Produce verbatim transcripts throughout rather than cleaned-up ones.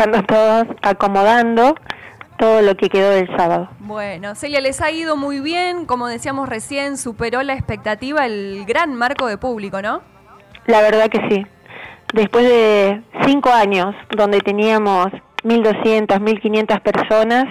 trabajando todos, acomodando todo lo que quedó del sábado. Bueno, Celia, les ha ido muy bien, como decíamos recién, superó la expectativa el gran marco de público, ¿no? La verdad que sí. Después de cinco años, donde teníamos mil doscientas, mil quinientas personas,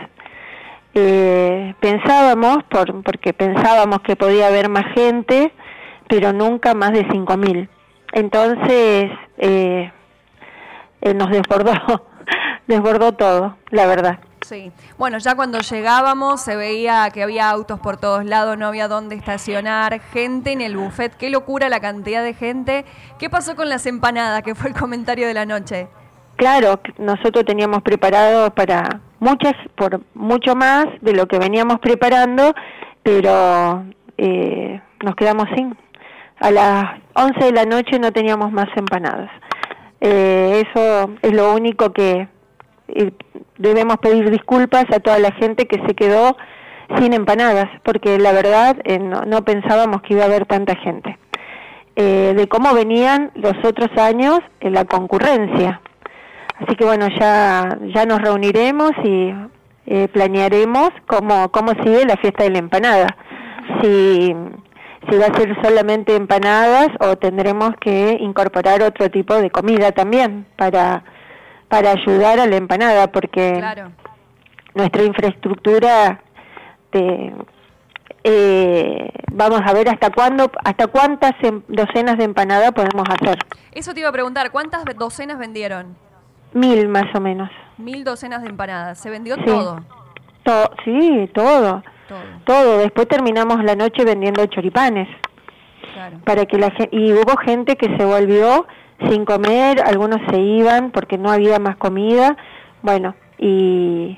eh, pensábamos, por, porque pensábamos que podía haber más gente, pero nunca más de cinco mil. Entonces, eh, eh, nos desbordó, desbordó todo, la verdad. Sí, bueno, ya cuando llegábamos se veía que había autos por todos lados, no había dónde estacionar, gente en el buffet, qué locura la cantidad de gente. ¿Qué pasó con las empanadas, que fue el comentario de la noche? Claro, nosotros teníamos preparado para muchas, por mucho más de lo que veníamos preparando, pero eh, nos quedamos sin. A las once de la noche no teníamos más empanadas. Eh, eso es lo único que... Eh, debemos pedir disculpas a toda la gente que se quedó sin empanadas, porque la verdad eh, no, no pensábamos que iba a haber tanta gente. Eh, de cómo venían los otros años en la concurrencia. Así que bueno, ya ya nos reuniremos y eh, planearemos cómo cómo sigue la fiesta de la empanada. Si si va a ser solamente empanadas o tendremos que incorporar otro tipo de comida también para para ayudar a la empanada, porque claro, nuestra infraestructura de, eh, vamos a ver hasta cuándo, hasta cuántas em, docenas de empanadas podemos hacer. Eso te iba a preguntar, ¿cuántas docenas vendieron? Mil más o menos. Mil docenas de empanadas, ¿se vendió Sí. todo? To- sí, todo, todo, todo. Después terminamos la noche vendiendo choripanes, claro, para que la gente, y hubo gente que se volvió sin comer, algunos se iban porque no había más comida, bueno, y,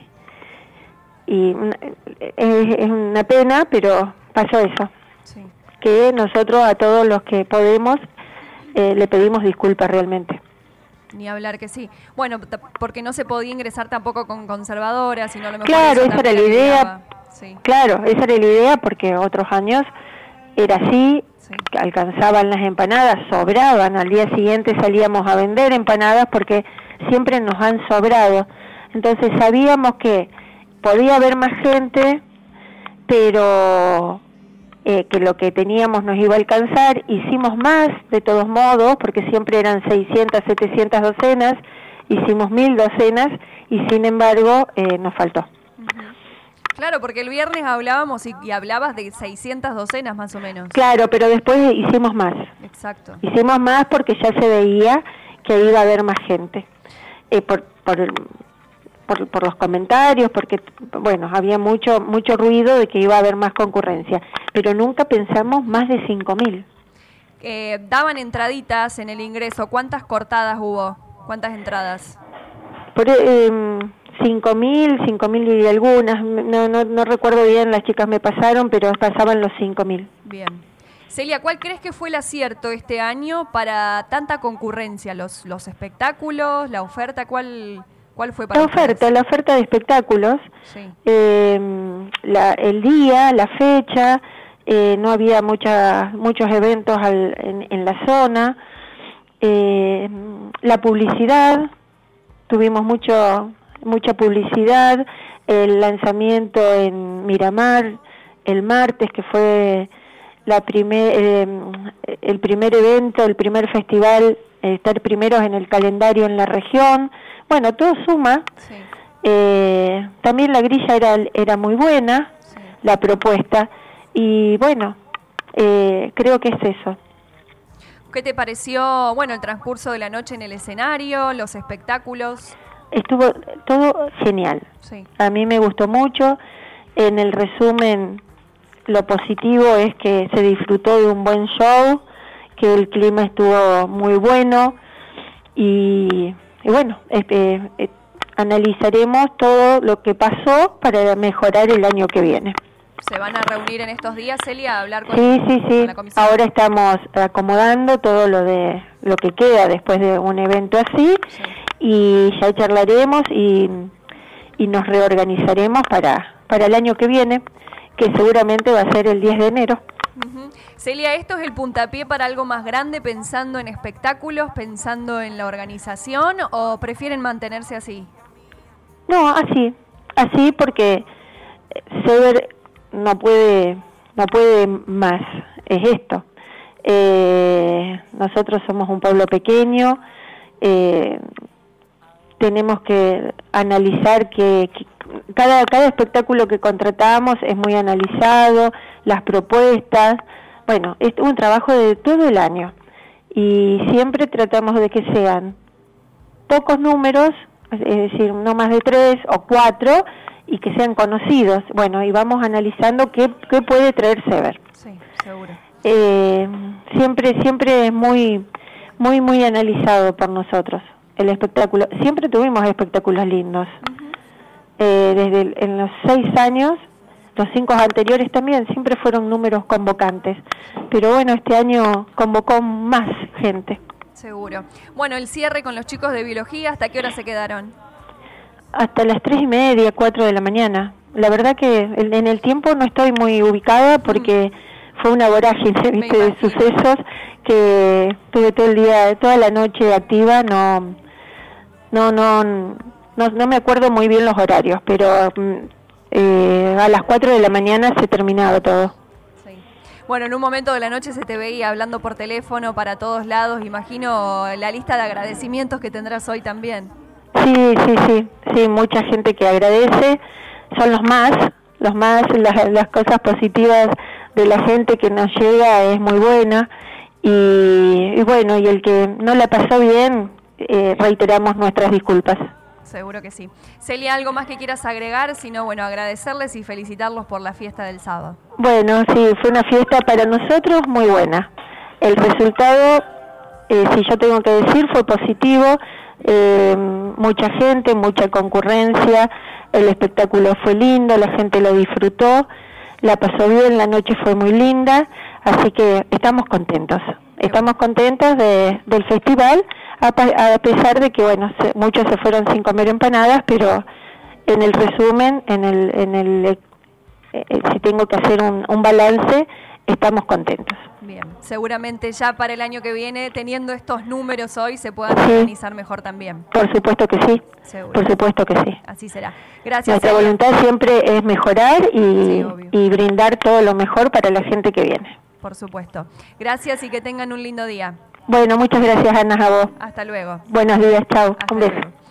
y es, es una pena, pero pasó eso, sí, que nosotros a todos los que podemos eh, le pedimos disculpas realmente. Ni hablar que sí. Bueno, t- porque no se podía ingresar tampoco con conservadoras, sino a lo mejor Claro, eso esa era la también idea, ayudaba. Sí, claro, esa era la idea porque otros años era así, sí, alcanzaban las empanadas, sobraban, al día siguiente salíamos a vender empanadas porque siempre nos han sobrado. Entonces sabíamos que podía haber más gente, pero eh, que lo que teníamos nos iba a alcanzar. Hicimos más de todos modos, porque siempre eran seiscientas, setecientas docenas, hicimos mil docenas y sin embargo eh, nos faltó. claro, porque el viernes hablábamos y, y hablabas de seiscientas docenas más o menos. Claro, pero después hicimos más. Exacto. Hicimos más porque ya se veía que iba a haber más gente. Eh, por, por, por, por los comentarios, porque, bueno, había mucho mucho ruido de que iba a haber más concurrencia. Pero nunca pensamos más de cinco mil. Eh, daban entraditas en el ingreso. ¿Cuántas cortadas hubo? ¿Cuántas entradas? Por... Eh, cinco mil, cinco mil y algunas, no, no, no recuerdo bien, las chicas me pasaron, pero pasaban los cinco mil. Bien. Celia, ¿cuál crees que fue el acierto este año para tanta concurrencia? ¿Los los espectáculos, la oferta? ¿Cuál cuál fue para La oferta, ustedes? la oferta de espectáculos, sí, eh, la, el día, la fecha, eh, no había mucha, muchos eventos al, en, en la zona, eh, la publicidad, tuvimos mucho... mucha publicidad, el lanzamiento en Miramar el martes, que fue la primer, eh, el primer evento, el primer festival, eh, estar primeros en el calendario en la región. Bueno, todo suma. sí. Eh, también la grilla era, era muy buena, sí, la propuesta, y bueno, eh, creo que es eso. ¿Qué te pareció, bueno, el transcurso de la noche en el escenario, los espectáculos? Estuvo todo genial. Sí. A mí me gustó mucho. En el resumen, lo positivo es que se disfrutó de un buen show, que el clima estuvo muy bueno y, y bueno, este, eh, analizaremos todo lo que pasó para mejorar el año que viene. ¿Se van a reunir en estos días, Celia, a hablar con, sí, sí, sí. con la comisión? Ahora estamos acomodando todo lo de lo que queda después de un evento así, sí, y ya charlaremos y, y nos reorganizaremos para, para el año que viene, que seguramente va a ser el diez de enero. Uh-huh. Celia, ¿esto es el puntapié para algo más grande, pensando en espectáculos, pensando en la organización, o prefieren mantenerse así? No, así, así porque Sever no puede, no puede más, es esto. Eh, nosotros somos un pueblo pequeño, eh, tenemos que analizar que, que cada, cada espectáculo que contratamos es muy analizado, las propuestas, bueno, es un trabajo de todo el año y siempre tratamos de que sean pocos números, es decir, no más de tres o cuatro, y que sean conocidos. Bueno, y vamos analizando qué, qué puede traer Sever. Sí, seguro. Eh, siempre, siempre es muy, muy, muy analizado por nosotros el espectáculo. Siempre tuvimos espectáculos lindos. Uh-huh. eh, desde el, en los seis años, los cinco anteriores también, siempre fueron números convocantes. Pero bueno, este año convocó más gente. Seguro. Bueno, el cierre con los chicos de biología, ¿hasta qué hora se quedaron? Hasta las tres y media, cuatro de la mañana. La verdad que en el tiempo no estoy muy ubicada porque mm. fue una vorágine, viste, de sucesos que tuve todo el día, toda la noche activa. No, no, no, no, no me acuerdo muy bien los horarios, pero eh, a las cuatro de la mañana se terminaba todo. Bueno, en un momento de la noche se te veía hablando por teléfono para todos lados. Imagino la lista de agradecimientos que tendrás hoy también. Sí, sí, sí, sí, mucha gente que agradece. Son los más, los más, las, las cosas positivas de la gente que nos llega es muy buena. Y, y bueno, y el que no la pasó bien, eh, reiteramos nuestras disculpas. Seguro que sí. Celia, ¿algo más que quieras agregar? Si no, bueno, agradecerles y felicitarlos por la fiesta del sábado. Bueno, sí, fue una fiesta para nosotros muy buena. El resultado, eh, si yo tengo que decir, fue positivo. Eh, mucha gente, mucha concurrencia, el espectáculo fue lindo, la gente lo disfrutó, la pasó bien, la noche fue muy linda, así que estamos contentos. Estamos contentos de, del festival, a, a pesar de que, bueno, se, muchos se fueron sin comer empanadas, pero en el resumen, en el, en el, eh, eh, si tengo que hacer un, un balance, estamos contentos. Bien, seguramente ya para el año que viene, teniendo estos números hoy, se puedan sí. organizar mejor también. Por supuesto que sí, Seguro. por supuesto que sí. Así será. Gracias. Nuestra Celia. voluntad siempre es mejorar y, sí, y brindar todo lo mejor para la gente que viene. Por supuesto. Gracias y que tengan un lindo día. Bueno, muchas gracias, Ana, a vos. Hasta luego. Buenos días, chao. Un beso. Luego.